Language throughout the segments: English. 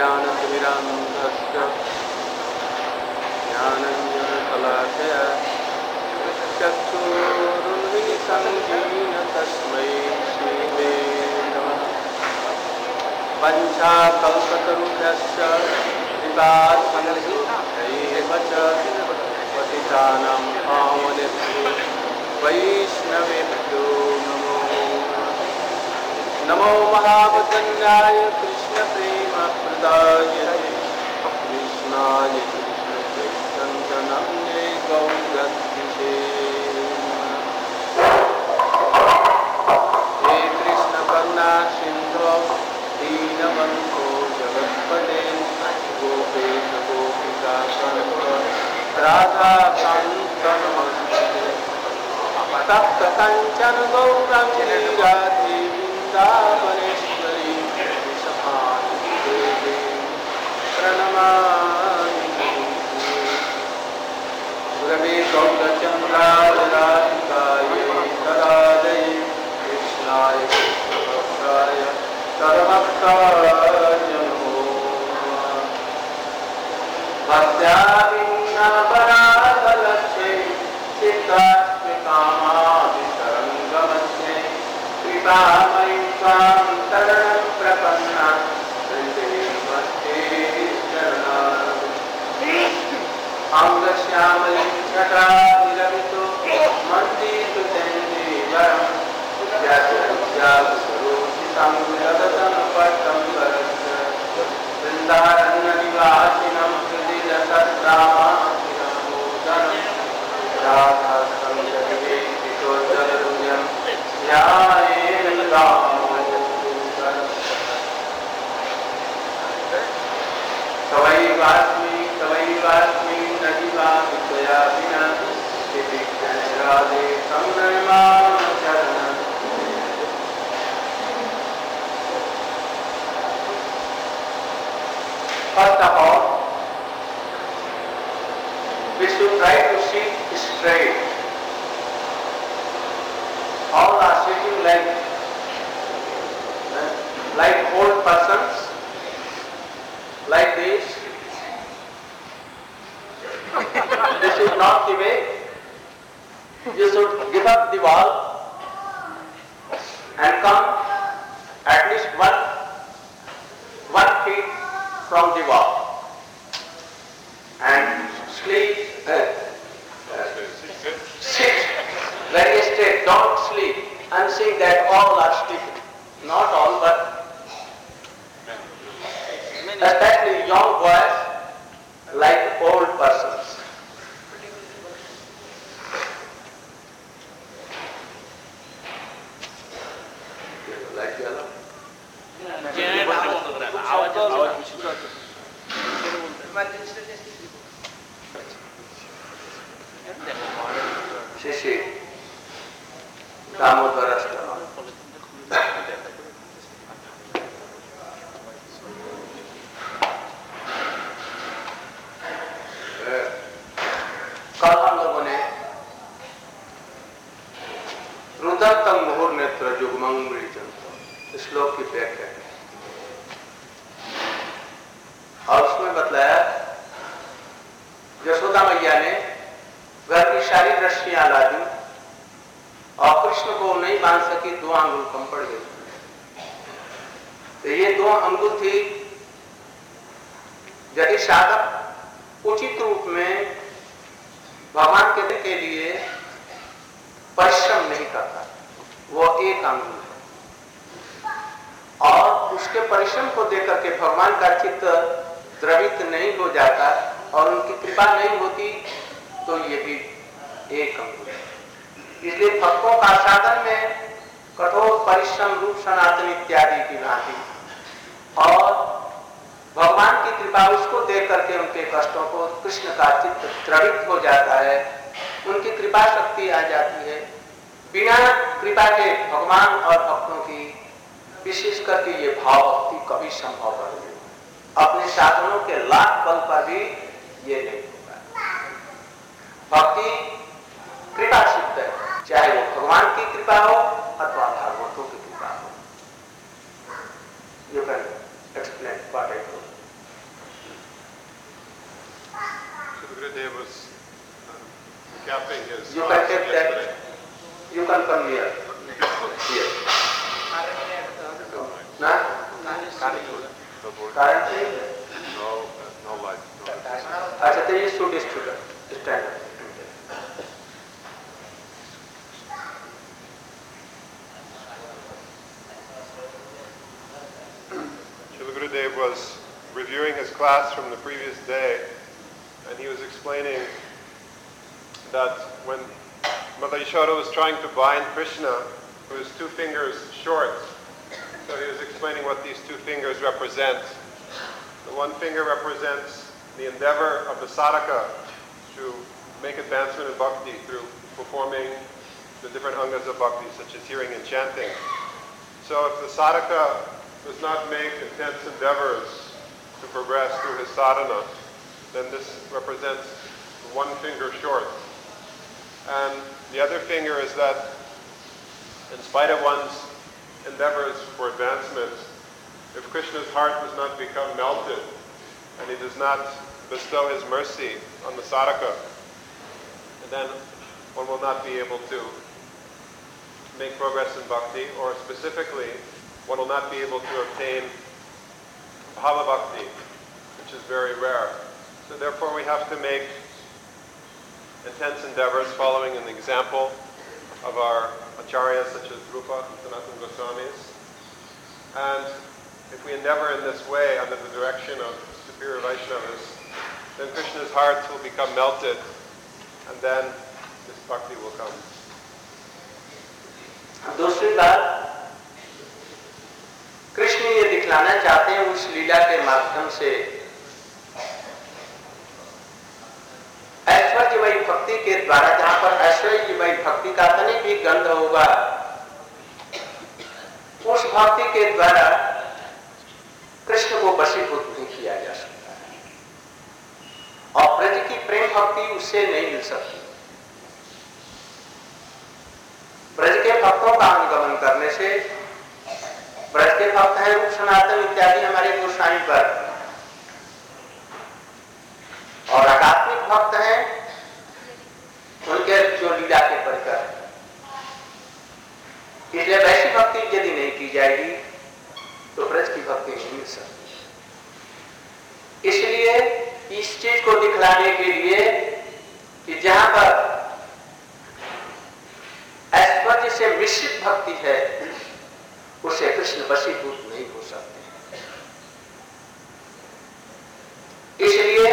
ज्ञानतिमिरान्धस्य ज्ञानञ्जनशलाकया चक्षुरुन्मिलितं तस्मै श्रीवे नमः। पञ्चाकल्पतरुभ्यश्च कृपासिन्धुभ्यैव च पतितानां पावनेभ्यो वैष्णवेभ्यो नमो नमो महावदन्याय कृष्णप्रेमप्रदायते कृष्णाय कृष्णचैतन्यनाम्ने गौरत्रिषे हे कृष्णकरुणा सिन्धो दीनबन्धो जगत्पते गोपेश गोपिकाकान्त राधाकान्त नमस्ते तप्त कंचन गौरांगी राधे वृंदावनेश्वरी विषहानि देवी प्रणमामि गुरवे गौरचन्द्राय राधिकायै तदालये कृष्णाय कृष्णभक्ताय सर्वभक्ताय नमो भक्त्याविन्नपराधलक्ष्ये चित्तात्मिकामादितरङ्गमस्ये कृपामयि त्वां शरणं प्रपन्ना वन्दे अङ्गश्यामलिं छटानिलमितो मन्दितुतेन्दीवरं व्यासरोचितं विरगतं पट्टं वरस्य वृन्दारण्यनिवासिनं हृदि रसद्रामातिरमोदनं राधासंगतिवेदितोज्ज्वलरुण्यं ध्यायेन तवैवास्मि न जीवामि त्वया विना इति राधे तं नमामि चरणं। First of all, we should try to sit straight. All are sitting like old persons, like this. This is not the way. You should give up the wall and come at least one feet from the wall and sit very straight. Don't sleep and think that all are sleeping. Not all, but especially young boys like old persons. Like yellow? Shishi Damodarastana. कल हम लोगों ने रुद्रतम मुहुर नेत्र जुगमंग श्लोक की व्याख्या की और उसमें बतलाया यशोदा मैया ने घर की सारी रस्सियां ला दी और कृष्ण को नहीं बांध सकी, 2 अंगुल कम पड़ गई। तो ये 2 अंगुल थी। यदि साधक उचित रूप में भगवान के लिए परिश्रम नहीं करता, वो 1 अंगुल है और उसके परिश्रम को देकर के भगवान का चित्त द्रवित नहीं हो जाता और उनकी कृपा नहीं होती, तो ये भी 1 अंगुल है। इसलिए भक्तों का साधन में कठोर परिश्रम रूप सनातन इत्यादि की भांति और भगवान की कृपा उसको देख करके उनके कष्टों को कृष्ण का चित्त द्रवित हो जाता है, उनकी कृपा शक्ति आ जाती है। बिना कृपा के भगवान और भक्तों की विशेष करके ये भाव भक्ति कभी संभव नहीं। अपने साधनों के लाख बल पर भी ये नहीं होगा। भक्ति कृपा सिद्ध है, चाहे वो भगवान की कृपा हो अथवा भागवतों की कृपा हो। You can explain what I told. confirm here. Here. Na? Current नहीं है. No light. अच्छा तो ये should stand up. Srila Gurudev was reviewing his class from the previous day, and he was explaining that when Mother Yashoda was trying to bind Krishna, who was 2 fingers short, so he was explaining what these 2 fingers represent. The 1 finger represents the endeavor of the sadhaka to make advancement in bhakti through performing the different angas of bhakti, such as hearing and chanting. So if the sadhaka does not make intense endeavors to progress through his sadhana, then this represents 1 finger short. And the other finger is that in spite of one's endeavors for advancement, if Krishna's heart does not become melted and he does not bestow his mercy on the sadhaka, then one will not be able to make progress in bhakti, or specifically, one will not be able to obtain bhava bhakti, which is very rare. So therefore we have to make intense endeavors following an example of our acharyas such as Rupa and Sanatana Goswamis. And if we endeavor in this way under the direction of superior Vaishnavas, then Krishna's heart will become melted, and then this bhakti will come. दूसरी बात, कृष्ण ये दिखलाना चाहते हैं उस लीला के माध्यम से ऐश्वर्यमयी भक्ति के द्वारा, जहां पर ऐश्वर्यमयी भक्ति का तनिक भी गंध होगा, उस भक्ति के द्वारा कृष्ण को वशीभूत नहीं किया जा सकता है, और ब्रज की प्रेम भक्ति उससे नहीं मिल सकती। ब्रज के भक्तों का अनुगमन करने से, ब्रज के भक्त हैं रूप सनातन इत्यादि हमारे गोसाई पर, और आध्यात्मिक भक्त हैं उनके जो लीला के परिकर। इसलिए वैसी भक्ति यदि नहीं की जाएगी तो ब्रज की भक्ति नहीं मिल सकती। इसलिए इस चीज को दिखलाने के लिए कि जहां पर ऐश्वर्य से मिश्रित भक्ति है, उसे कृष्ण वशीभूत नहीं हो सकते। इसलिए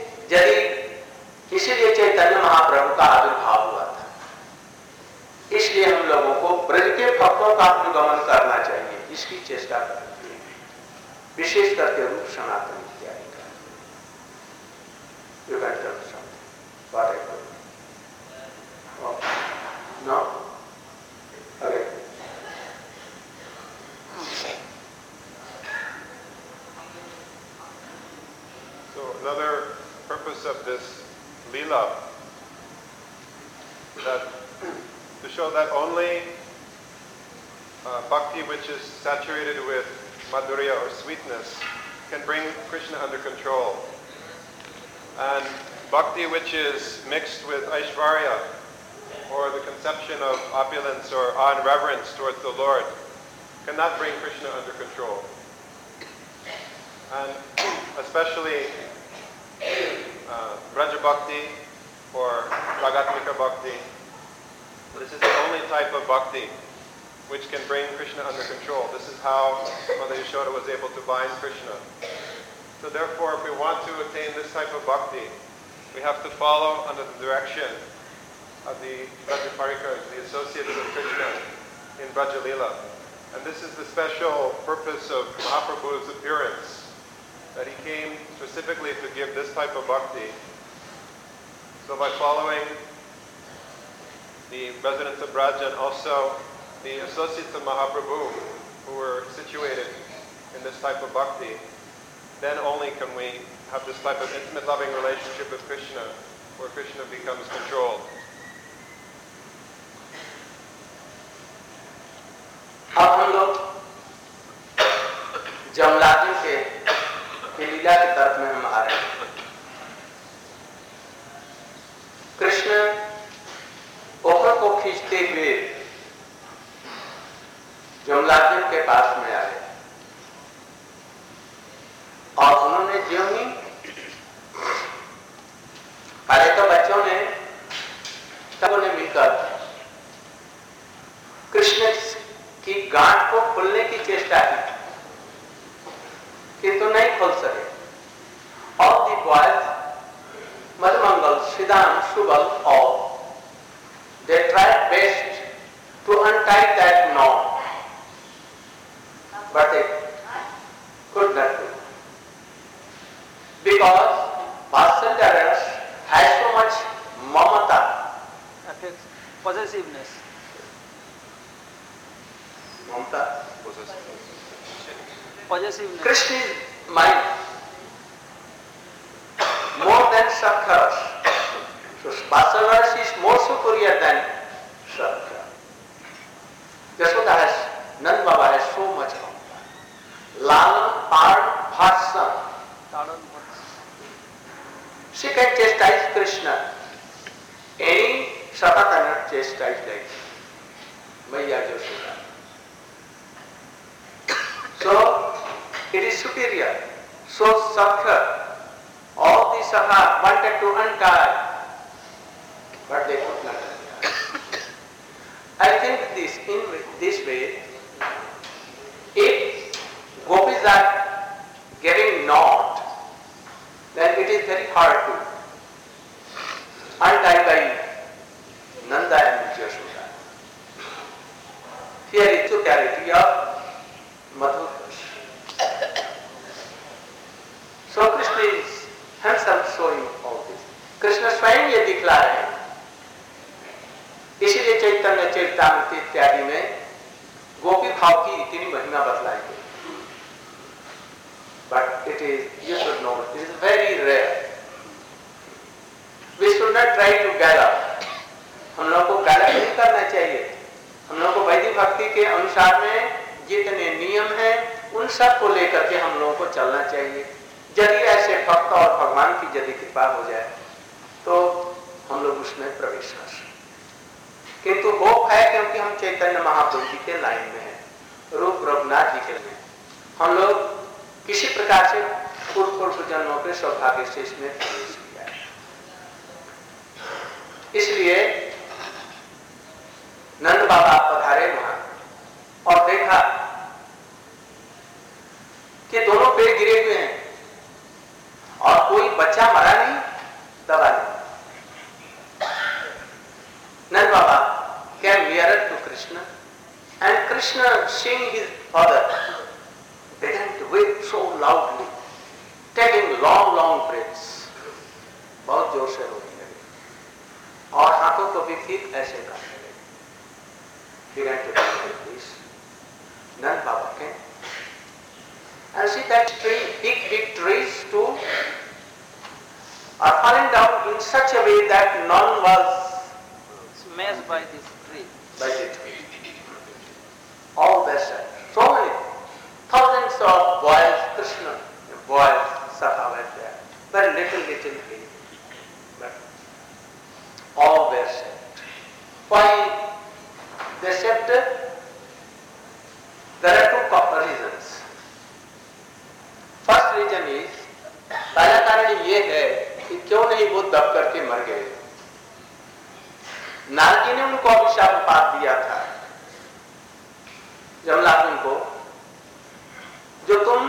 इसीलिए चैतन्य महाप्रभु का आविर्भाव हुआ था। इसलिए हम लोगों को ब्रज के भक्तों का अनुगमन करना चाहिए, इसकी चेष्टा करनी चाहिए, विशेष करके रूप सनातन इत्यादि का। No? Okay. So another purpose of this Leela, that to show that only bhakti which is saturated with madhurya or sweetness can bring Krishna under control. And bhakti which is mixed with aishvarya, or the conception of opulence or awe and reverence towards the Lord, cannot bring Krishna under control. And especially Braja Bhakti or Ragatmika Bhakti, this is the only type of bhakti which can bring Krishna under control. This is how Mother Yashoda was able to bind Krishna. So therefore, if we want to attain this type of bhakti, we have to follow under the direction of the Braja Parikas, the associates of Krishna in Braja Leela. And this is the special purpose of Mahaprabhu's appearance, that he came specifically to give this type of bhakti. So by following the residents of Braja and also the associates of Mahaprabhu who were situated in this type of bhakti, then only can we have this type of intimate loving relationship with Krishna, where Krishna becomes controlled. अब हम लोग जमलाजी के लीला की तरफ में हम आ रहे हैं। कृष्ण ओखर को खींचते हुए अर्जुन के पास में आए और उन्होंने ज्यों ही पहले तो बच्चों ने सबों ने मिलकर कृष्ण की गांठ को खोलने की चेष्टा की, किंतु नहीं खोल सके। All the boys, Madhumangal, Siddham, Subal, all, they tried best to untie that knot, but they could not do. Because Vatsalya has so much mamata, possessiveness. Mamata, Possessiveness. Krishna is mine more than Sakharas. So Vatsalya is more superior than Sakha. Yashoda has, Nand Baba has so much mamata. Lalan, Parn, Bhatsan. She can chastise Krishna. Any Sata cannot chastise like Maya Yashoda. So it is superior. So Sakha, all the Sakha wanted to untie, but they could not untie. I think in this way, if gopis are getting knot, then it is very hard to untie by Nanda and Yashoda. Here is the clarity of Madhur. So Krishna is himself showing all this. Krishna स्वयं ये दिखला रहे हैं, इसीलिए चैतन्य चरितामृत इत्यादि में गोपी भाव की इतनी महिमा बतलाई गई. But it is, you should know, it is very rare. We should not try to gallop. हम लोग को गलत नहीं करना चाहिए. हम लोग को वैदिक भक्ति के अनुसार में जितने नियम हैं उन सब को लेकर के हम लोगों को चलना चाहिए. यदि ऐसे भक्त और भगवान की यदि कृपा हो जाए तो हम लोग उसमें प्रवेश कर सकते. किंतु होप है क्योंकि हम चैतन्य महाप्रभु जी के लाइन में हैं, रूप रघुनाथ जी के लिए हम लोग किसी प्रकार से पूर्व जन्मों के सौभाग्य से इसमें प्रवेश किया है. इसलिए नंद बाबा पधारे वहां और देखा कि दोनों पेड़ गिरे हुए हैं और कोई बच्चा मरा नहीं, दबा नहीं. Nand Baba came nearer to Krishna and Krishna, seeing his father, began to weep so loudly, taking long breaths. बहुत जोर से रोने लगे और हाथों को भी ठीक ऐसे करने लगे. Began to do like this. Nand Baba came and see that big trees too are falling down in such a way that none was Smashed by this tree. by the tree. All were sad. So many, thousands of boys, Krishna, boys, Sakha were there. Very little tree. But all were sad. Why they said? There are two reasons. First reason is, पहला कारण ये है कि क्यों नहीं वो दब करके मर गए. नारद जी ने उनको अभिशाप दिया था जमलापुन को, जो तुम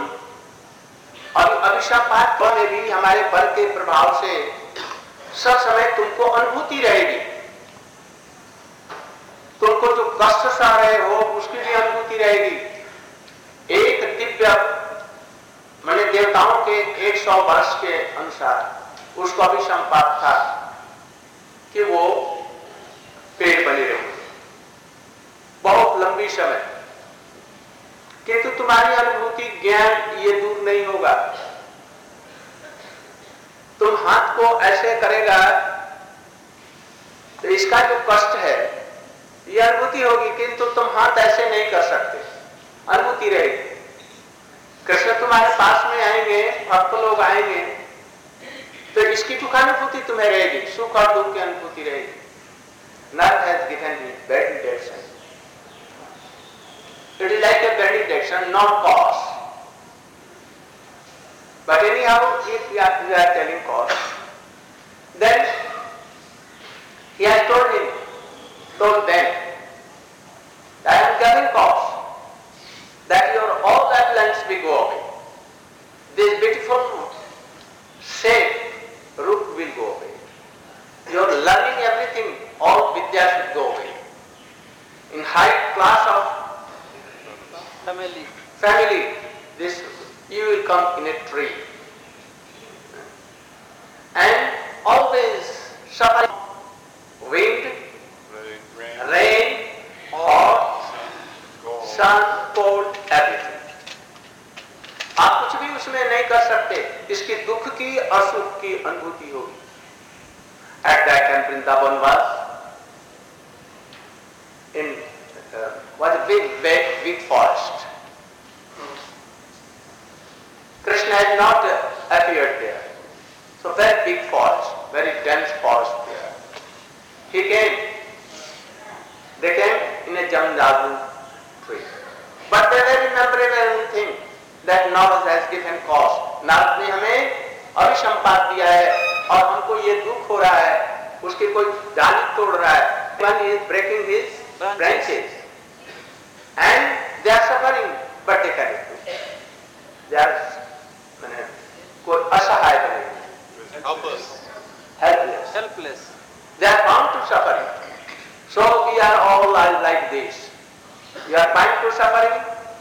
अभिशाप में भी हमारे बल के प्रभाव से सब समय तुमको अनुभूति रहेगी. तुमको जो कष्ट सह रहे हो उसकी भी अनुभूति रहेगी. एक दिव्य मैंने देवताओं के 100 वर्ष के अनुसार उसको अभिशाप था कि वो पेड़ बने रहे बहुत लंबी समय, किंतु तुम्हारी अनुभूति ज्ञान ये दूर नहीं होगा. तुम हाथ को ऐसे करेगा तो इसका जो कष्ट है ये अनुभूति होगी, किंतु तुम हाथ ऐसे नहीं कर सकते, अनुभूति रहेगी. कृष्ण तुम्हारे पास में आएंगे, भक्त लोग आएंगे तो इसकी दुख अनुभूति तुम्हें रहेगी, सुख और दुख की अनुभूति रहेगी. None has given me bad intention. It is like a benediction, not cause. But anyhow, if we are telling cause, then he has told them, I am giving cause, that your all affluence will go away. This beautiful shape, root will go away. Your learning everything, all vidya should go away. In high class of family, this you will come in a tree. And always suffering, wind, rain, hot, sun, cold, everything. आप कुछ भी उसमें नहीं कर सकते, इसकी दुख की और सुख की अनुभूति होगी. At that time Vrindavan was a big forest. Krishna had not appeared there. So very big forest, very dense forest there. They came in a jamdavu tree. But they were remembering one thing, that Narad has given cause. Narad ने हमें अभिसंपात दिया है और हमको ये दुख हो रहा है, उसके कोई डाली तोड़ रहा है. One is breaking his branches. And they are suffering, but they cannot do. They are कोई असहाय बने, helpless. They are bound to suffering. So we are all like this. You are bound to suffering,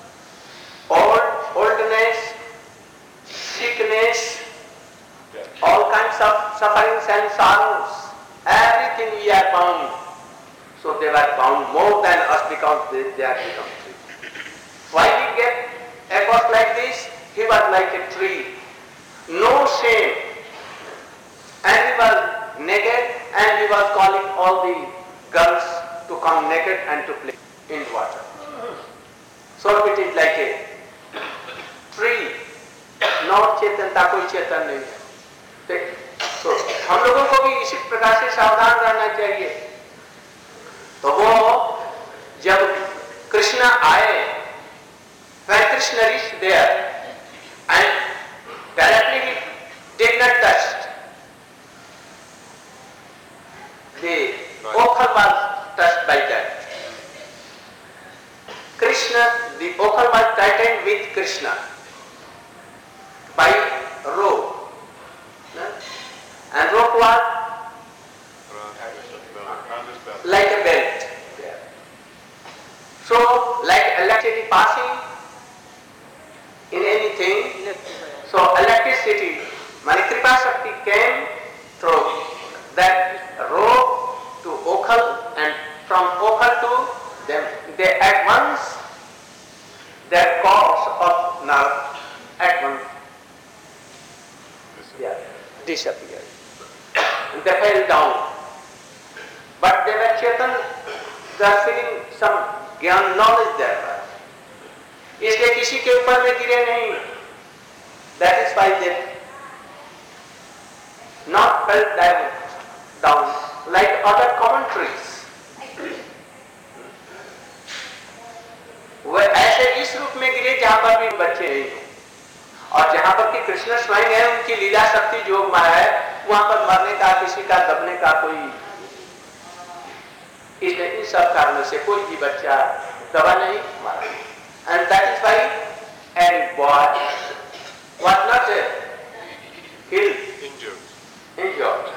oldness, sickness, all kinds of sufferings and sorrows. Everything we are bound. So they were bound more than us because they are become free. Why we get a cause like this? He was like a tree. No shame. And he was naked and he was calling all the girls to come naked and to play in water. So it is like a tree. No चेतनता, कोई चेतन नहीं है. तो हम लोगों को भी इसी प्रकार से सावधान रहना चाहिए. तो वो जब कृष्ण आए, when Krishna reached there and directly he did not touch. The ochal was touched by that. Krishna, the ochal was tightened with Krishna by rope. And rope was like a belt. So, like electricity passing in anything, so electricity, Mani Kripa Shakti came through that rope to ochal, and from ochal to them, they at once, their cause of nerve at once disappeared. They fell down. But they were chetan, they are feeling some ज्ञान knowledge there. इसलिए किसी के ऊपर में गिरे नहीं. That is why they not fell down like other commentaries. वे ऐसे इस रूप में गिरे जहां पर भी बच्चे नहीं हो, और जहां पर कि कृष्ण स्वयं है, उनकी लीला शक्ति जो माया है, वहां पर मरने का, किसी का दबने का कोई, इसलिए इन सब कारणों से कोई भी बच्चा दबा नहीं मारा. And that is why a boy was not killed, injured.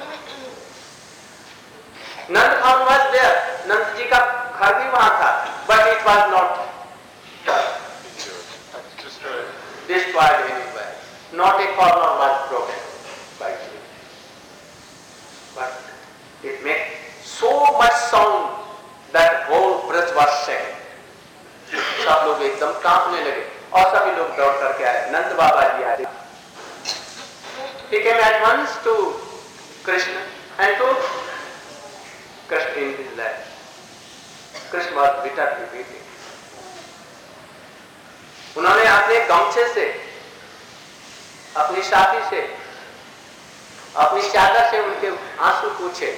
Nand Bhavan was there. Nand ji ka ghar bhi wahan tha, but it was not destroyed anywhere. Not a corner was broken by it. But it made so much sound that whole Braj was shaken. सब लोग एकदम कांपने लगे और सभी लोग दौड़ करके आए. नंद बाबा जी आए. He came at once to Krishna and told Krishna in his lap. Krishna was bitterly weeping. उन्होंने अपने गमछे से, अपनी साथी से, अपनी चादर से उनके आंसू पूछे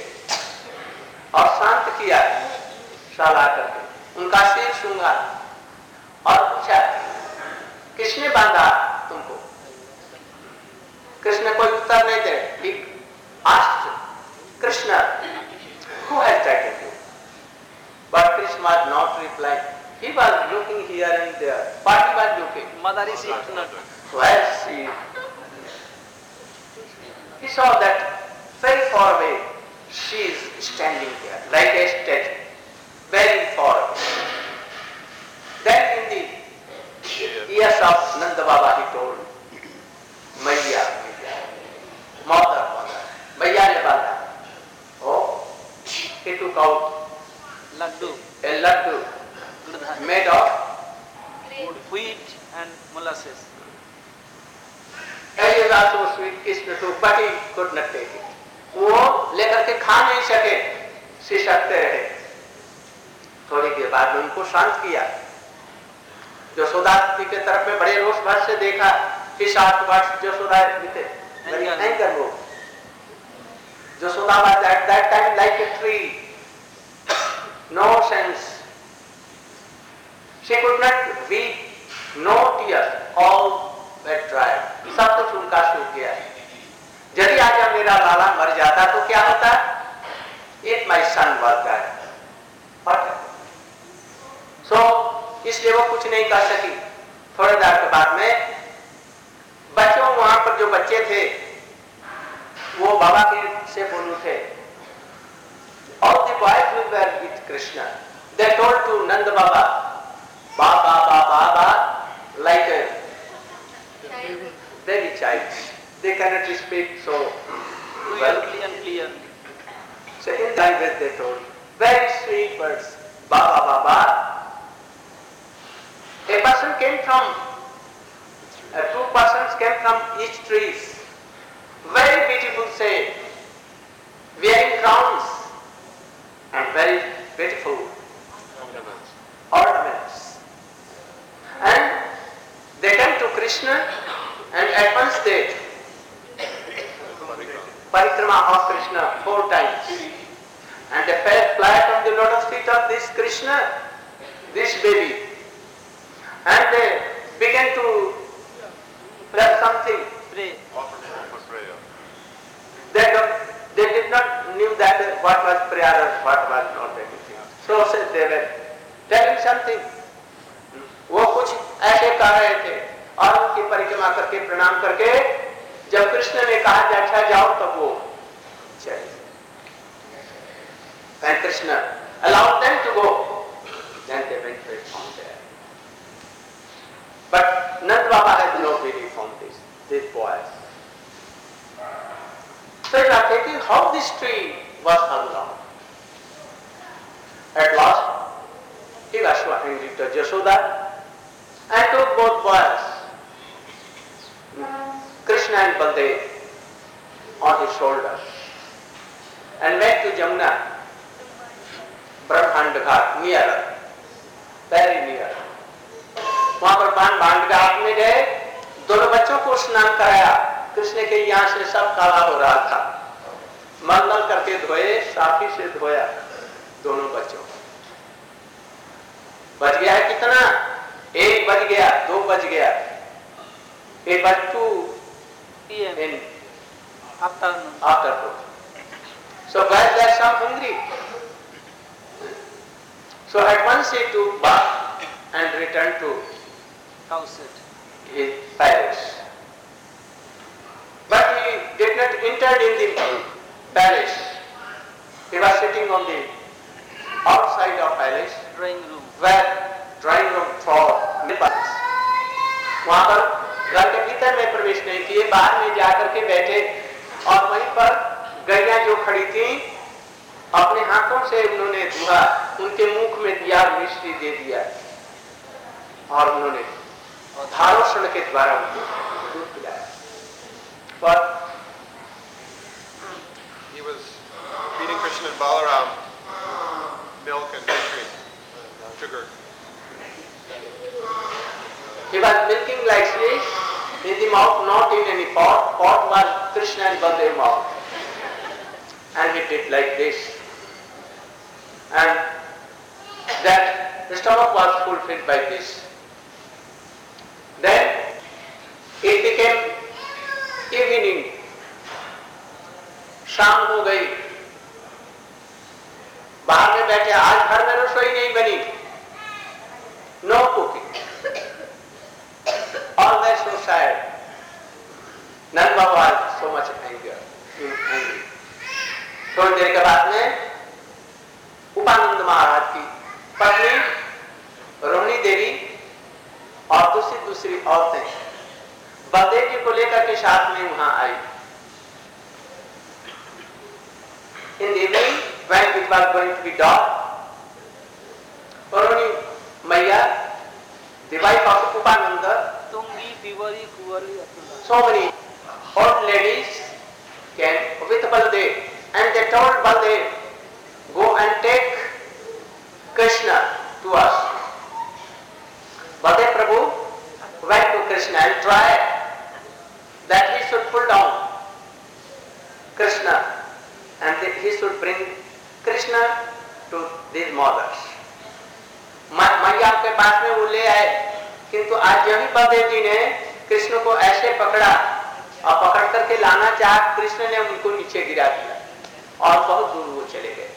और शांत किया, सलाह करके उनका सिर सूंघा और पूछा किसने बांधा तुमको? कृष्ण कोई उत्तर नहीं दे। He asked Krishna, who has taken you? But Krishna was not replying. He was looking here and there. What he was looking? Mother is ignorant. Where she? He saw that very far away. She is standing there like a statue, very far away. Then in the ears of Nanda Baba he told, Maiya, Mother, Maiya ne banda. Oh, he took out Laddu. a laddu made of Wheat and molasses. He was also sweet, Krishna too, but he could not take it. वो लेकर के खा नहीं सके, सिसकते रहे। थोड़ी देर बाद में उनको शांत किया। यशोदा के तरफ में बड़े रोष भाव से देखा। His heart was Yashoda with a very anger move. Yashoda was at that time like a tree, no sense. She could not weep, no tears, all were dry. सब कुछ उनका सूख गया। यदि आज मेरा लाला मर जाता तो क्या होता? If my son was dead, what? So इसलिए वो कुछ नहीं कर सकी। थोड़ी देर के बाद में बच्चों वहां पर जो बच्चे थे वो बाबा के से बोलू थे। All the boys who were with Krishna, they told to Nanda Baba, Baba, Baba, Baba, like a baby child. They cannot speak so well. Clearly and clearly. So in language they told, very sweet words, Baba, Baba. A person came from, two persons came from each trees. Very beautiful shade, wearing crowns and very beautiful ornaments. And they came to Krishna and at once they parikrama of Krishna 4 times. And they fell flat on the lotus feet of this Krishna, this baby. And they began to pray something. Pray. They did not knew that what was prayer or what was not anything. So said they were telling something. वो कुछ ऐसे कह रहे थे और उनकी परिक्रमा करके प्रणाम करके जब कृष्ण ने कहा कि अच्छा जाओ तब वो चले। And Krishna allowed them to go. Then they went back from there. But Nanda Baba had no belief on these boys. So you are thinking how this tree was hung down. At last, he was so angry to Yashoda and took both boys, Krishna and Baldev, on his shoulders and went to Jamuna, Brahmand Ghat, near, very near. वहां पर ब्रह्मांड घाट में गए, दोनों बच्चों को स्नान कराया। कृष्ण के यहाँ से सब काला हो रहा था, मल करके धोए, साफी से धोया दोनों बच्चों। बच गया है कितना? 1 बज गया, 2 बज गया। It was 2 PM in afternoon. So boys were some hungry. So at once he took bath and returned to Cow set. his palace. But he did not enter in the palace. He was sitting on the outside of palace, Drawing room. where drawing room for midwives. वहां पर घर के भीतर में प्रवेश नहीं किए, बाहर में जाकर के बैठे और वहीं पर गैया जो खड़ी थी अपने हाथों से उन्होंने धुआ, उनके मुख में दिया, मिश्री दे दिया और उन्होंने धारोषण के द्वारा उनको दूध पिलाया। But He was feeding Krishna and Balaram milk and ice sugar. he was milking like this in the mouth, not in any pot. Pot was Krishna and Baldev mouth. And he did like this. And that the stomach was fulfilled by this. It became evening. शाम हो गई, बाहर में बैठे, आज घर में रसोई नहीं बनी, no cooking, always so sad. Nand Baba was so much angry. थोड़ी देर के बाद में उपानंद महाराज की पत्नी रोहिणी देवी और दूसरी औरतें बलदेव जी को लेकर के साथ में वहां आई. In the evening, when it was going to be dark, Rohini Maiya, the wife of Upananda, Tungi, Bivari, Kuvari, so many old ladies came with Baldev, and they told Baldev, go and take Krishna to us. Baldev Prabhu went to Krishna and tried that he should pull down Krishna and he should bring Krishna to these mothers. मैया के पास में वो ले आए, किंतु आज जब ही बलदेव जी ने कृष्ण को ऐसे पकड़ा और पकड़ करके लाना चाहा, कृष्ण ने उनको नीचे गिरा दिया और बहुत दूर वो चले गए.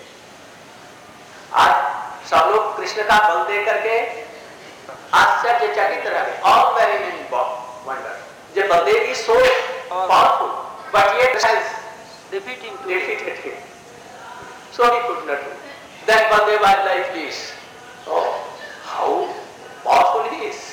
आज सब लोग कृष्ण का बल दे करके आश्चर्यचकित रह गए. All were in wonder. The Baldev is so powerful, but yet has defeated him. So he could not do. Then Baldev was like this. Oh, how powerful he is.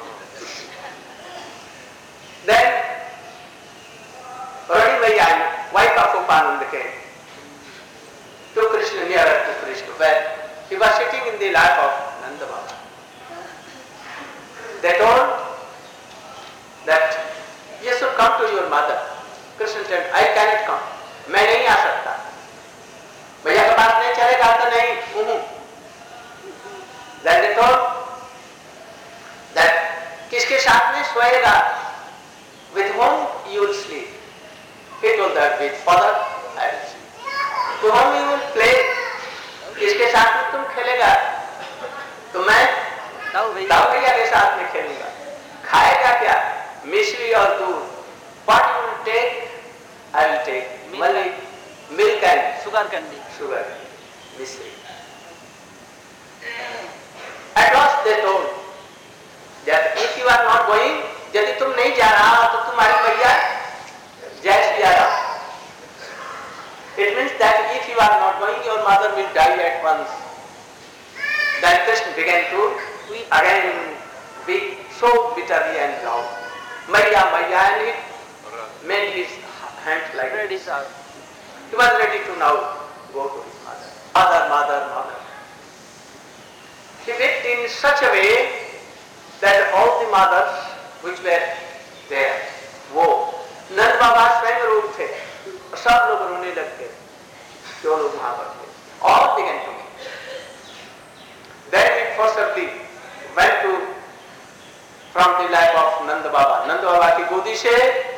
Then Rohini Maiya, wife of Upananda, came to Krishna, nearer to Krishna, where he was sitting in the lap of Nanda Baba. They told that you should come to your mother. Krishna said, I cannot come. मैं नहीं आ सकता. भैया के पास नहीं चलेगा तो नहीं. Then they told that किसके साथ में सोएगा? With whom you will sleep? He told that with father I will sleep. To whom you will play? किसके साथ में तुम खेलेगा? तो मैं दाऊ भैया के साथ में खेलूंगा. खाएगा क्या? मिश्री और दूध. What you will take? I will take milk and sugar candy. Misri. At last they told that if you are not going, यदि तुम नहीं जा रहा तो तुम्हारी मैया जय Shri Ram. It means that if you are not going, your mother will die at once. Then Krishna began to again be so bitterly and loud. Maiya, and he made his hands like this. He was ready to now go to his mother. Mother. He wept in such a way that all the mothers which were there, वो नंद बाबा स्वयं रो उठे, सब लोग रोने लग गए, जो लोग वहां पर थे. All began to weep. Then we forcibly went to from the lap of Nanda Baba. नंद बाबा की गोदी से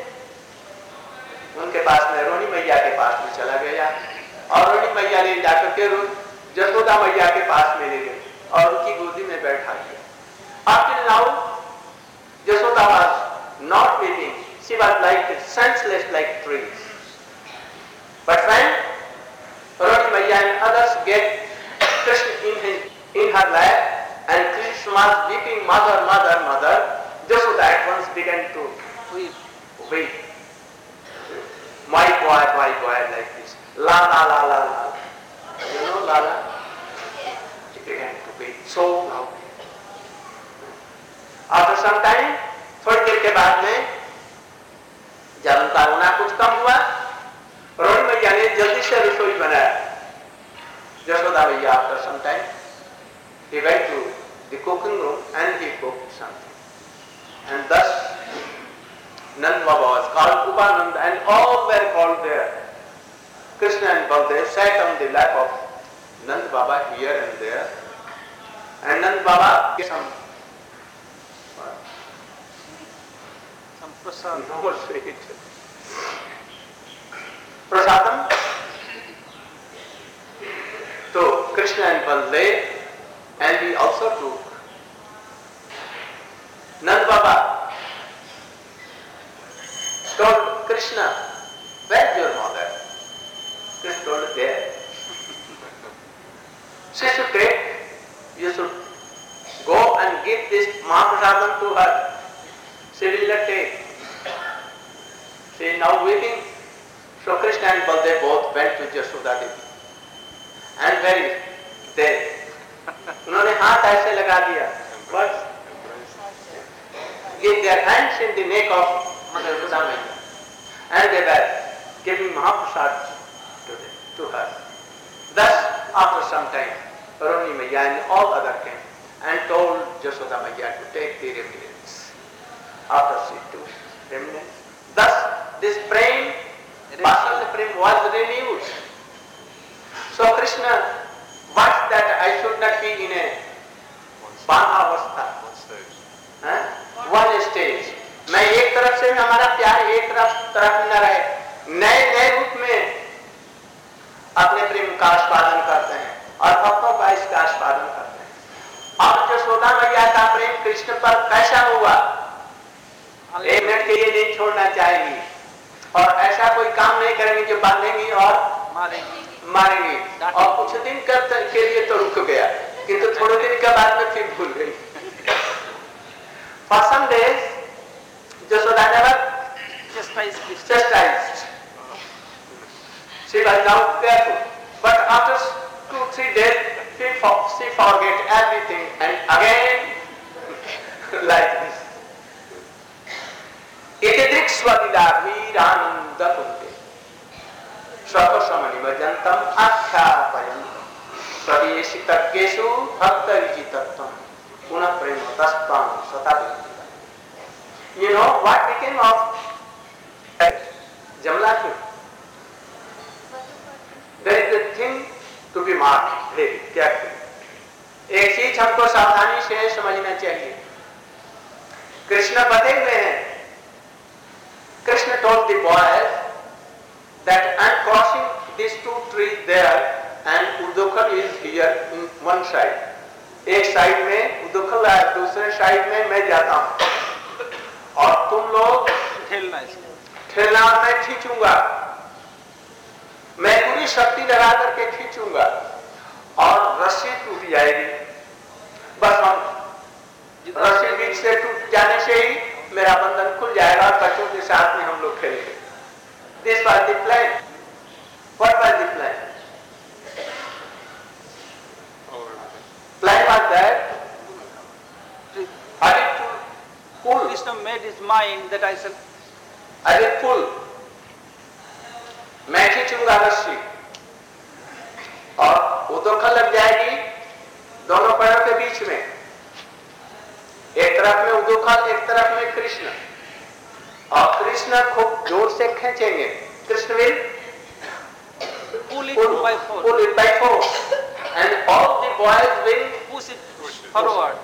उनके पास में रोहिणी मैया के पास में चला गया और रोहिणी मैया ने जाकर के जसोदा मैया के पास में ले गए और उनकी गोदी में बैठा दिया. Up till now, Jasoda was not weeping. She was like senseless like trees. But when Rohini Maiya and others get Krishna in her lap and Krishna was weeping, mother, Jasoda at once began to weep. My boy, like this. La. You know la. She began to weep so loudly. After some time, थोड़ी देर के बाद में जब उनका रोना कुछ कम हुआ, रोहिणी मैया ने जल्दी से रसोई बनाया. जसोदा भैया after some time, he went to the cooking room and he cooked something. And thus, Nand Baba was called Upananda and all were called there. Krishna and Baldev sat on the lap of Nand Baba here and there. And Nand Baba gave some Prasadam to Krishna and Baldev, and we also took. Nand Baba Krishna, where is your mother? Krishna told, there. She should take, you should go and give this Mahaprasadam to her. She will not take. She is now weeping. So Krishna and Baldev both went to Yashoda Devi. And where is there? उन्होंने हाथ ऐसे लगा दिया. But give their hands in the neck of Mother Yashoda Maya. And they were giving Mahaprasad to her. Thus, after some time, Paroni Maya and all other came and told Yashoda Maya to take the remnants. After she took remnants. Thus, this prem, Vatsala prem was renewed. So Krishna wants that I should not be in a Bandhavastha. One stage. मैं एक तरफ से हमारा प्यार एक तरफ न रहे, नए नए रूप में अपने प्रेम का आस्वादन करते हैं और भक्तों का इसका आस्वादन करते हैं। अब यशोदा मैया का प्रेम कृष्ण पर कैसा हुआ, एक मिनट के लिए नहीं छोड़ना चाहेंगी और ऐसा कोई काम नहीं करेंगे जो बांधेंगी और मारेंगी और कुछ दिन के लिए तो रुक गया, किंतु थोड़े दिन के बाद में फिर भूल गई। For some days, Yashoda never chastised. She was now careful, but after 2-3 days, she forget everything and again like this. Iti drikswadila virananda kunte svakosamani vajantam akhapayantam pradeshitagyesu bhaktarijitattvam punah prema taspam satabhikti. You know what became of Jamla king? There is a thing to be marked very carefully. एक चीज हमको सावधानी से समझना चाहिए। कृष्ण बधे हुए हैं। Krishna told the boys that I am crossing these 2 trees there and Udokal is here in one side. एक साइड में उदुखल है, दूसरे साइड में मैं जाता हूँ और तुम लोग ठेलना मैं खींचूंगा, मैं पूरी शक्ति लगा करके खींचूंगा और रस्सी टूट जाएगी। बस हम रस्सी बीच से टूट जाने से ही मेरा बंधन खुल जाएगा और बच्चों के साथ में हम लोग खेलेंगे। This was the plan. What was the plan? Plan was that I will pull. Krishna made his mind that I will pull. मैं खींचूंगा रस्सी और उदोखल लग जाएगी दोनों पैरों के बीच में। एक तरफ में उदोखल, एक तरफ में कृष्ण और कृष्ण खूब जोर से खींचेंगे। Krishna will pull it by force and all the boys will push it forward.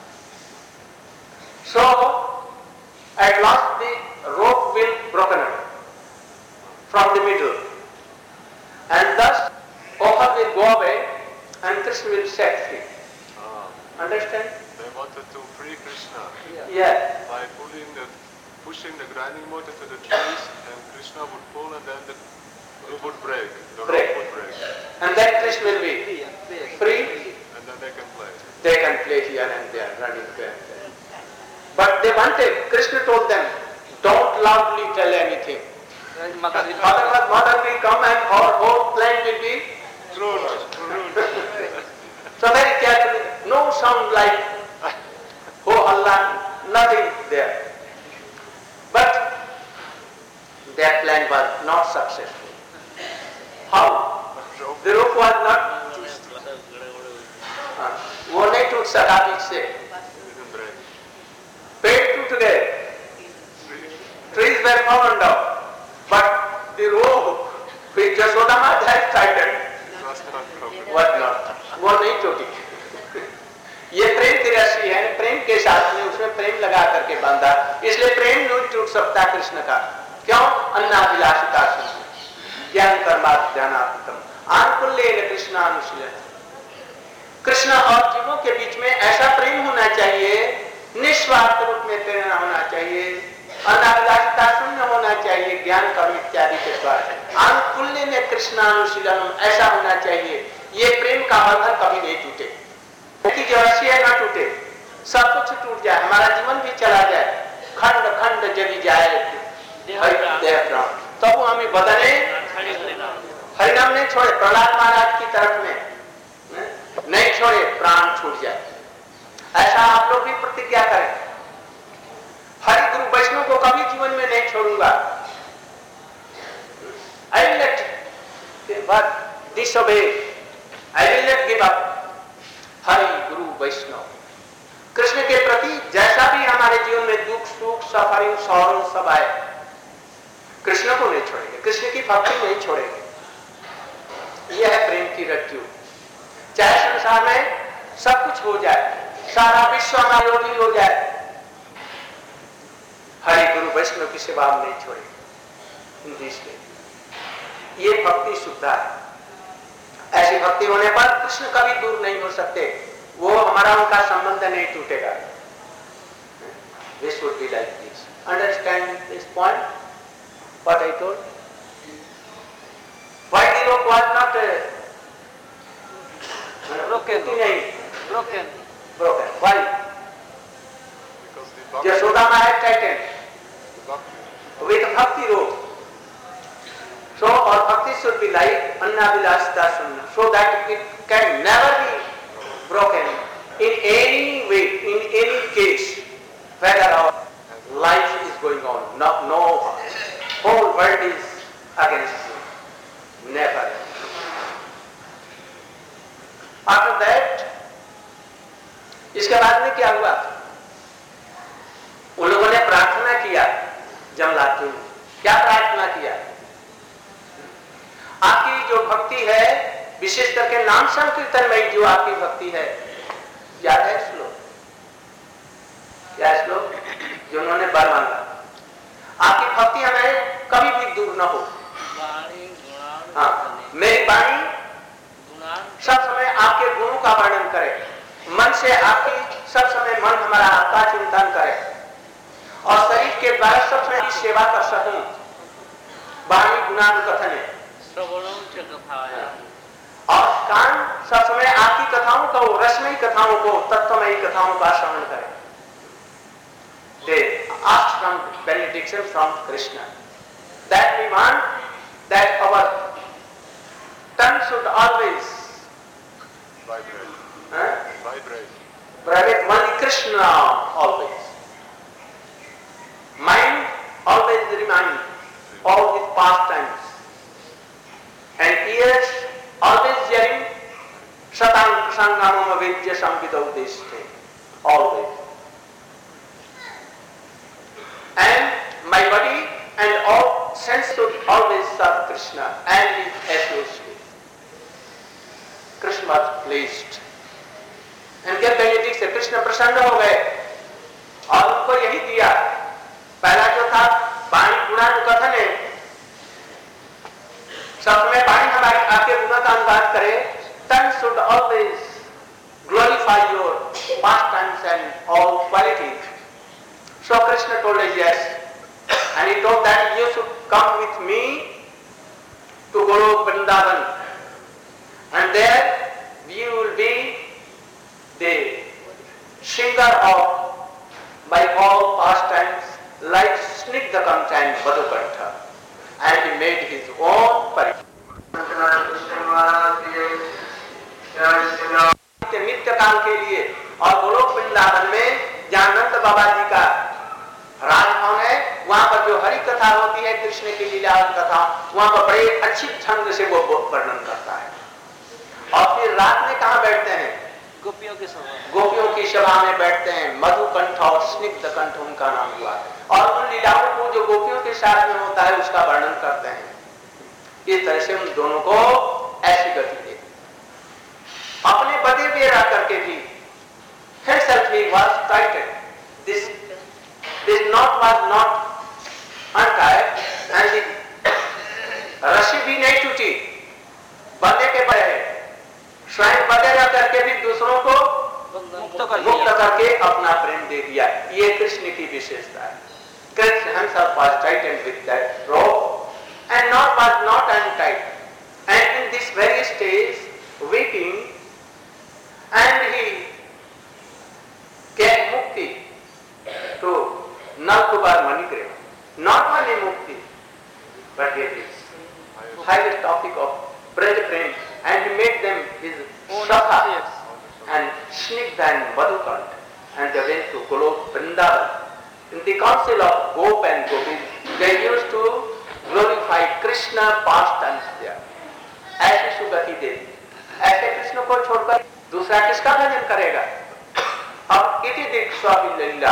So at last the rope will broken up from the middle and thus Okhal will go away and Krishna will set free. Understand? They wanted to free Krishna Yeah. by pushing the grinding motor to the trees, and Krishna would pull, and then it would break. The rope would break. And then Krishna will be free. And then they can play. They can play here and there, running here and there. But they wanted, Krishna told them, don't loudly tell anything. Mother will come and our whole plan will be ruined. So very carefully, no sound like, oh Allah, nothing there. But their plan was not successful. How? The rope was not, वो नहीं टूट सका बीच से, पेड़ टूट गए, trees were fallen down, but the rope which Yashoda Mata had tightened was not, वो नहीं टूटी। ये प्रेम की रस्सी है, प्रेम के साथ में उसमें प्रेम लगा करके बांधा, इसलिए प्रेम नहीं टूट सकता कृष्ण का। क्यों? अन्नाभिलाषिता ज्ञान कर्मात् ध्यानात्मकम् आनुकूल्येन कृष्णानुशीलनम्। कृष्ण और जीवों के बीच में ऐसा प्रेम होना चाहिए, निस्वार्थ रूप में प्रेरणा होना चाहिए, अन्नाभिलाषिता शून्य होना चाहिए, ज्ञान कर्म इत्यादि के द्वारा अनुकूल्य में कृष्णानुशीलनम, ऐसा होना चाहिए। ये प्रेम का बंधन कभी नहीं टूटे, क्योंकि जो रस्सी है ना टूटे, सब कुछ टूट जाए, हमारा जीवन भी चला जाए, खंड खंड जली जाए देह प्राण, तब वो हमें बदले हरिनाम नहीं छोड़े। प्रहलाद महाराज की तरफ में नहीं छोड़े, प्राण छूट जाए। ऐसा आप लोग भी प्रतिज्ञा करें, हरि गुरु वैष्णव को कभी जीवन में नहीं छोड़ूंगा। I will not disobey, I will not give up। Hari गुरु वैष्णव कृष्ण के प्रति जैसा भी हमारे जीवन में दुख सुख सफरिंग सौरव सब आए, कृष्ण को नहीं छोड़ेंगे, कृष्ण की भक्ति नहीं छोड़ेंगे। यह है प्रेम की रज्जु। चाहे संसार में सब कुछ हो जाए, सारा विश्व हमारा विरोधी हो जाए, हरि गुरु वैष्णव की सेवा हम नहीं छोड़ेंगे। ये भक्ति शुद्धा है। ऐसी भक्ति होने पर कृष्ण कभी दूर नहीं हो सकते, वो हमारा उनका संबंध नहीं टूटेगा। This would be like this. Understand this point? What I told? Why the rope was not broken? Broken. Why? Yashodama had tightened with bhakti rope. So our bhakti should be like Anna Vilasita Sunna, so that it can never be broken in any way, in any case, whether our life is going on. No, whole world is against you. Never. After that, इसके बाद में क्या हुआ? उन लोगों ने प्रार्थना किया जमलाती में। क्या प्रार्थना किया? आपकी जो भक्ति है, विशेष करके नाम संकीर्तन में जो आपकी भक्ति है, याद है श्लोक? क्या श्लोक जो उन्होंने बर मांगा? आपकी भक्ति हमें कभी भी दूर न हो। हाँ, मेरी वाणी सब समय आपके गुणों का वर्णन करे, मन से आपकी सब समय मन हमारा आपका चिंतन करे, और शरीर के द्वारा सब समय सेवा कर सकूं। वाणी गुणानुकथन, और कान सब समय आपकी कथाओं को, रसमयी कथाओं को, तत्वमयी कथाओं का श्रवण करें। They asked from benediction from Krishna that we want that our tongue should always vibrate only Krishna always. Mind always remind all his pastimes, and ears always hearing Satang Sangamam Avidya Samvidau Deshte, always. And my body and all sense should always serve Krishna and his associates. Krishna was pleased. इनके benedict से कृष्ण प्रसन्न हो गए और उनको यही दिया। पहला जो था वाणी गुणानुकथन है, सब में वाणी हमारी आपके गुणों का अनुवाद करे। Tongue should always glorify your pastimes and all qualities. So Krishna told us yes, and he told that you should come with me to Goloka Vrindavan, and there you will be the singer of my all pastimes, like Snigdhakanta and Madhukanta, and he made his own parikshit. नित्य काम के लिए और गोलोक वृंदावन में जहाँ नंद बाबा जी का राजभवन है, वहाँ पर जो हरि कथा होती है, कृष्ण की लीला कथा, वहाँ पर बड़े अच्छी छंद से वो वर्णन करता है। और फिर रात में कहाँ बैठते हैं? गोपियों की सभा में बैठते हैं। मधुकंठ और स्निग्धकंठ उनका नाम हुआ, और उन लीलाओं को जो गोपियों के साथ में होता है उसका वर्णन करते हैं। इस तरह से उन दोनों को ऐसी गति दे, अपने पति पे रह करके भी himself he was tightened. This knot was not untied, and रस्सी भी नहीं टूटी, बंधे के बड़े स्वयं बंधे रह करके भी दूसरों को मुक्त करके अपना प्रेम दे दिया। ये कृष्ण की विशेषता है। Krishna himself was tightened with that rope and was not untied, and in this very stage weeping, and he gave mukti to Nalkubar Manigreva. Not only mukti, but it is highest topic of Braj Prem, and he made them his Shakha and Snigdha and Madhukant, and they went to Golok Vrindavan. In the council of Gop and Gopi, they used to glorify Krishna pastimes there. ऐसी सुगति दे, ऐसे कृष्ण को छोड़कर दूसरा किसका भजन करेगा? अब इति दीक्षा लीला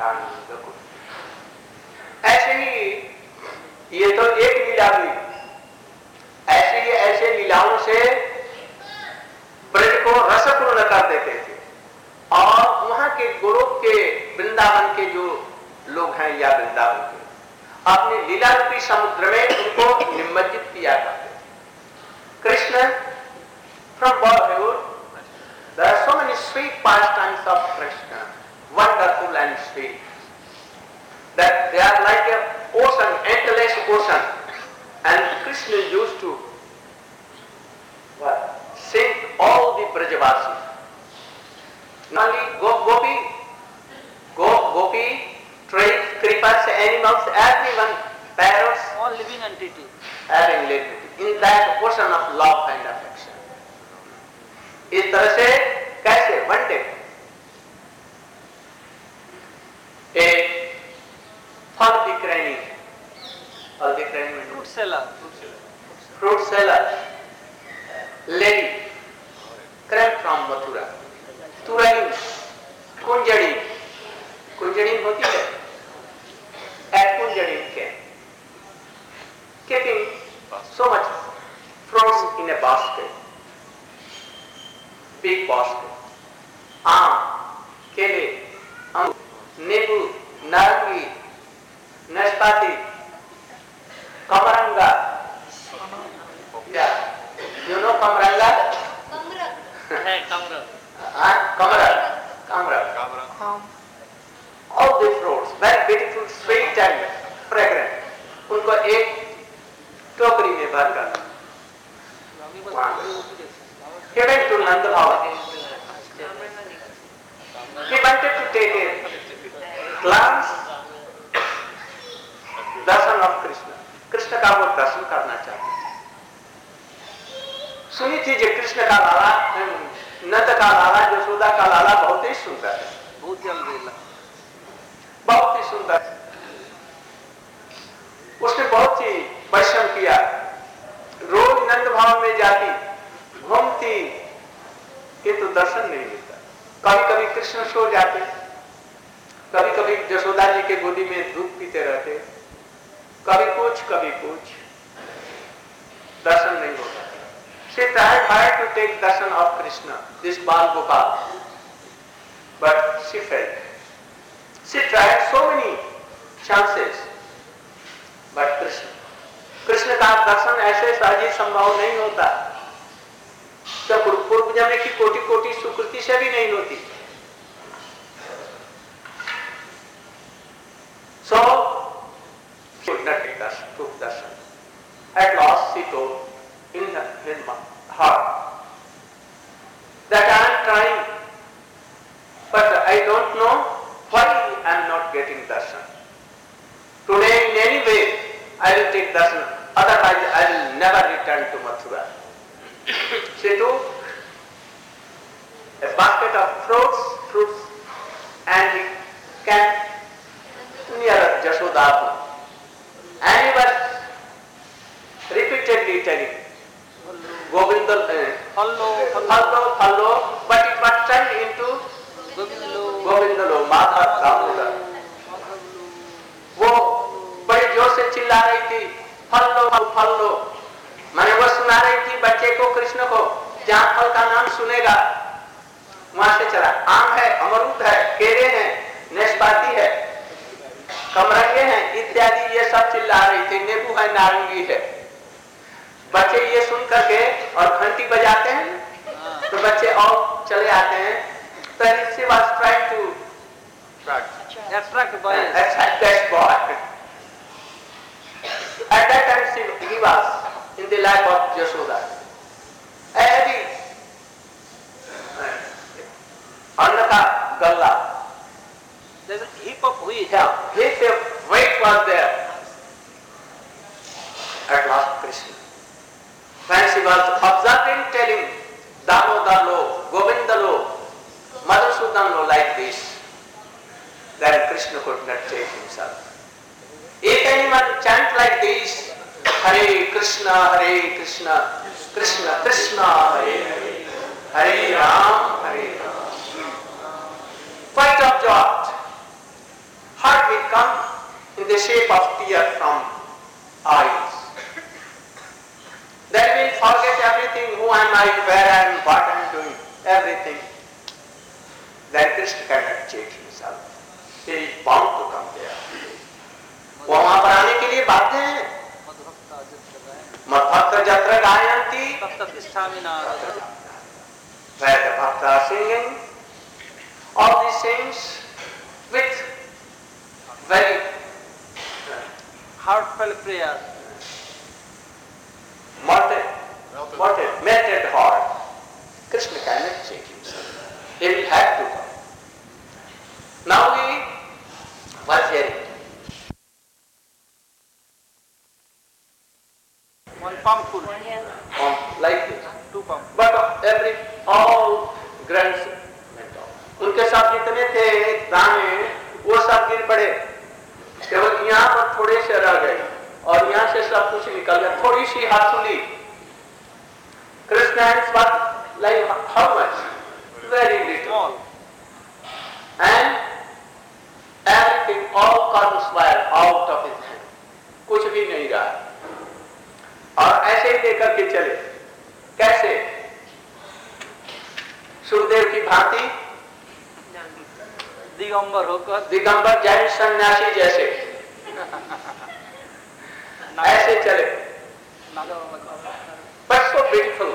ऐसे ही ये तो एक लीला हुई, ऐसे ही ऐसे लीलाओं से ब्रज को रसपूर्ण कर देते थे, और वहां के गोलोक के वृंदावन के जो लोग हैं या वृंदावन के अपने लीला रूपी समुद्र में उनको निमज्जित किया करते। Krishna from Bollywood, there are so many sweet pastimes of Krishna, wonderful and sweet, that they are like an ocean, endless ocean, and Krishna used to sing all the Brajavasis. Not only Gopi, trees, creepers, animals, everyone, parrots, all living entity, having lived in that ocean of love and affection. इस तरह से कैसे one day एक फल विक्रयणी fruit seller lady came from Mathura, तुरही कुंजड़ी होती है, at कुंजड़ी came, keeping so much fruits in a basket, big basket, आम, केले, अंगूर, नींबू, नारंगी, नाशपाती, कमरंगा, you know कमरंगा? कमरा. All the fruits, very beautiful, sweet and fragrant. उनको एक टोकरी में भरकर he went to Nanda Bhavan. He wanted to take a glance Darshan of Krishna. Krishna का वो दर्शन करना चाहते. सुनी थी जो कृष्ण का लाला, नंद का लाला, यशोदा का लाला बहुत ही सुंदर है, बहुत ही सुंदर. उसने बहुत ही परिश्रम किया, रोज नंद भवन में जाती, घूमती, किंतु दर्शन नहीं मिलता. कभी कभी कृष्ण सो जाते, कभी कभी यशोदा जी के गोदी में दूध पीते रहते, कभी कुछ दर्शन नहीं होता. She tried hard to take darshan of Krishna, this Bal Gopal, but she failed. She tried so many chances, but Krishna का दर्शन ऐसे सहज संभव नहीं होता, तो पूर्व जन्म की कोटि कोटि सुकृति से भी नहीं होती. So she could not take darshan. At last she told in her heart that I am trying, but I don't know why I am not getting darshan. Today in any way I will take darshan, otherwise I will never return to Mathura. She took a basket of fruits and he came near Jashoda, and he was repeatedly telling Govinda, Fallo, but it was turned into Govindalo, Madha Damodar. वो बड़े जोर से चिल्ला रही थी, फल्लो, मैंने वो सुना रही थी बच्चे को, कृष्ण को, जहाँ फल का नाम सुनेगा वहां से चला. आम है, अमरूद है, केले हैं, नाशपाती है, कमरंगे हैं, इत्यादि ये सब चिल्ला रही थी. नींबू है, नारंगी है. बच्चे ये सुन करके और घंटी बजाते हैं, तो बच्चे और चले आते हैं. तो she was trying to attract that boy. At that time she he was in the lap of Yashoda. A heavy अन्न का गल्ला. There's a heap of wheat. Yeah, heap of weight was there. At last Krishna, when she was observing, telling Damodar lo, Govinda lo, Madhusudan lo like this, then Krishna could not take himself. If anyone chant like this, Hare Krishna, Krishna Krishna, Hare Hare, Hare Ram, Hare Ram. Quite absorbed, heart will come in the shape of tear from eyes. Then we will forget everything, who am I, where I am, what I am doing, everything. Then Krishna cannot change himself. He is bound to come there. वो वहाँ पर आने के लिए बाध्य हैं. मद्भक्त जत्र गायन्ति. Where the bhaktas are singing all these things with very Heartfelt prayer. melted heart. Krishna cannot change himself. He will have to come. Now he was hearing. One palm full. Like this. 2 palm. But all grants went off. उनके साथ जितने थे दाने वो सब गिर पड़े. केवल यहाँ पर थोड़े से रह गए और यहाँ से सब कुछ निकल गया. थोड़ी सी हाथुली. Krishna hands was like how much? Very little. And everything, all comes were out of his hand. कुछ भी नहीं रहा. और ऐसे ही लेकर के चले. कैसे? सुखदेव की भांति दिगंबर होकर, दिगंबर जैन सन्यासी जैसे ऐसे चले. But so beautiful.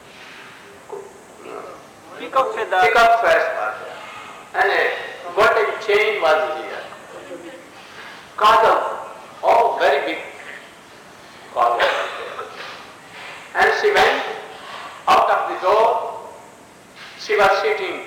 peacock feather, Peacock feathers was there. And a golden chain was here. Kajal, oh very big kajal was there. And she went out of the door. She was sitting.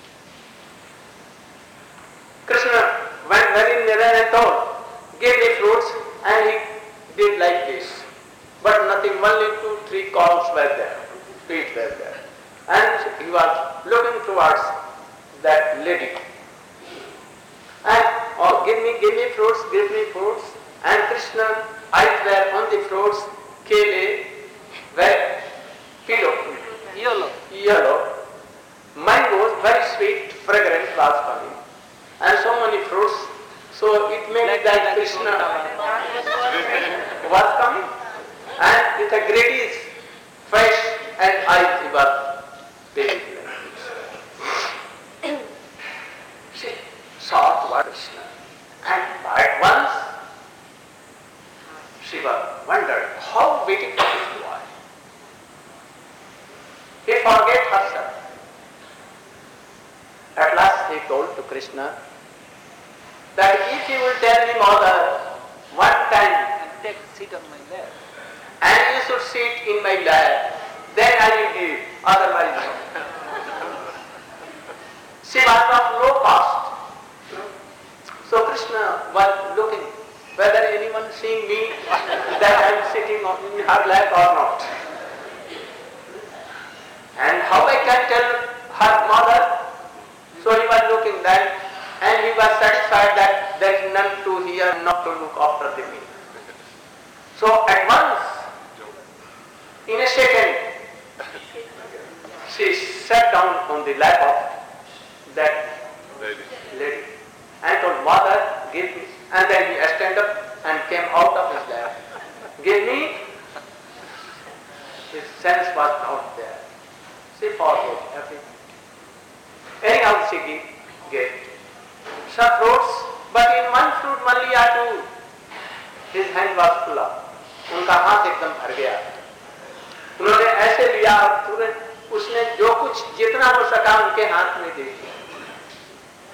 Krishna went very near and told, give me fruits, and he did like this. But nothing, only 2-3 corns were there, feet were there. And he was looking towards that lady. And, oh, give me fruits. And Krishna eyes were on the fruits, kele, were yellow. Mangoes, very sweet, fragrant was coming. And so many fruits. So it may be that Krishna was coming. And with a greedy face and eyes he was taking. She saw toward Krishna. And at once she wondered how beautiful this boy. He forget herself. At last he told to Krishna that if you will tell me, Mother, one time and take seat on my lap. and you should sit in my lap, then I will give, otherwise no. She was of low caste. So Krishna was looking whether anyone seeing me that I am sitting in her lap or not. And how I can tell her mother? So he was looking that, and he was satisfied that there is none to hear, not to look after the me. So at once, in a second, she sat down on the lap of that lady and told, Mother, give me. And then he stand up and came out of his lap. Give me. His sense was not there. She forgot everything. Anyhow, she gave some fruits, but in one fruit only or two, his hand was full up. उनका हाथ एकदम भर गया. उन्होंने ऐसे लिया और तुरंत उसने जो कुछ जितना हो सका उनके हाथ में दे दिया.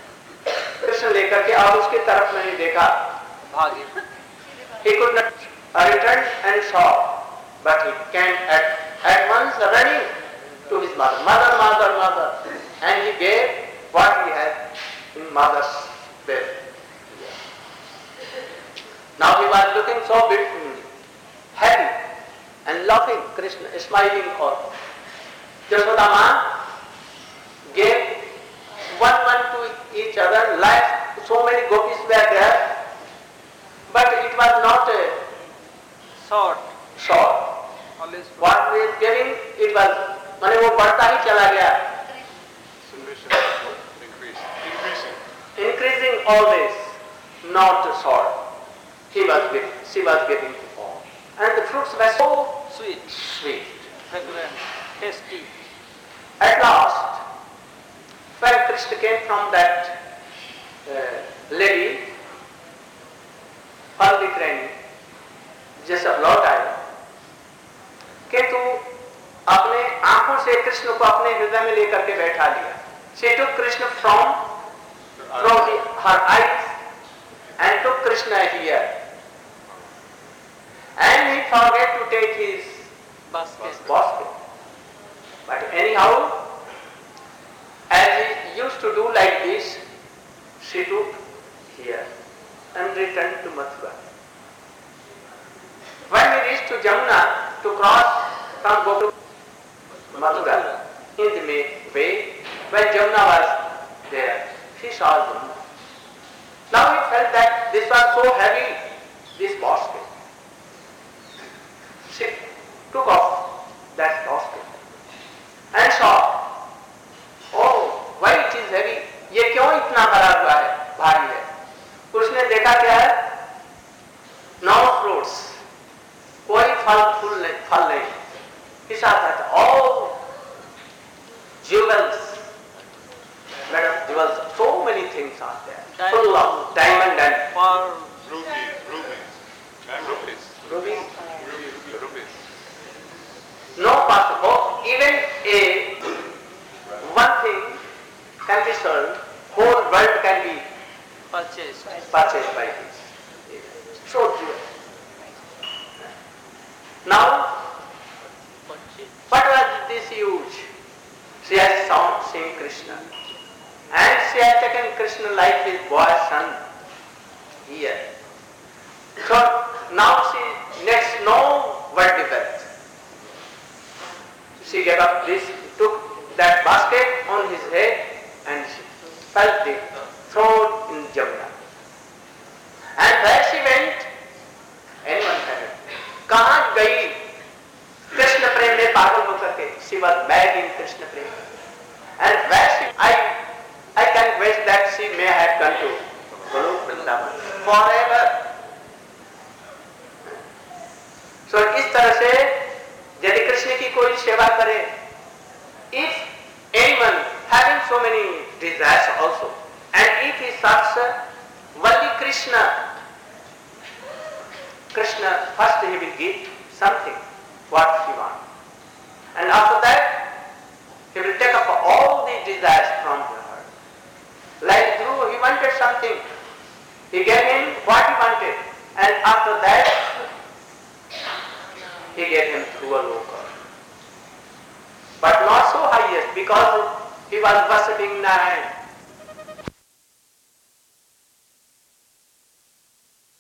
कृष्ण लेकर के और उसकी तरफ नहीं देखा. भागे. He could not returned and saw, but he came at once running to his mother. Mother, mother, mother. And he gave what he had in mother's belly. Now he was looking so beautiful, happy and laughing, Krishna smiling all. Yashoda Ma gave one to each other, like so many gopis were there, but it was not Short. short. Always. What he is giving, it was, माने वो बढ़ता ही चला गया. Sufficient. Increasing. Increasing always, not short. She was giving to all. And the fruits were so Sweet. sweet. Fragrant. Tasty. At last, when Krishna came from that lady, Pandit Rani, जैसा लौट आया, किंतु अपने आंखों से कृष्ण को अपने हृदय में लेकर के बैठा लिया. She took Krishna from her eyes and took Krishna here. And he forgot to take his basket. But anyhow, as he used to do like this, she took here and returned to Mathura. When we reached to Jamuna to cross from Gokul to Mathura, in the way, when Jamuna was there, she saw Jamuna. Now he felt that this was so heavy, this basket. She took off that basket and saw, oh, why it is heavy? ये क्यों इतना भरा हुआ है, भारी है? उसने देखा क्या है? No fruits, कोई फल नहीं. He saw that all jewels, madam, jewels, so many things are there, full of diamond and Pearl. Rubies. no possible. Even one thing can be sold, whole world can be Purchased. purchased by this. So jewel. Now, what was this use? She has seen Krishna, and she has taken Krishna like his boy son here. So now she next no worldly wealth. She gave up this, took that basket on his head, and she felt it thrown in Jamuna. And where she went, anyone can it. कहाँ गई कृष्ण प्रेम में पागल होकर के? She was mad in Krishna Prem. And where she, I can wish that she may have gone to Goloka Vrindavan forever. So इस तरह से यदि कृष्ण की कोई सेवा करे, if anyone having so many desires also, and if he serves only Krishna, first he will give something, what he wants. And after that, he will take up all the desires from the heart. Like Dhruva, he wanted something. He gave him what he wanted. And after that, he gave him Dhruva-loka. But not so highest, because he was worshipping Narayan.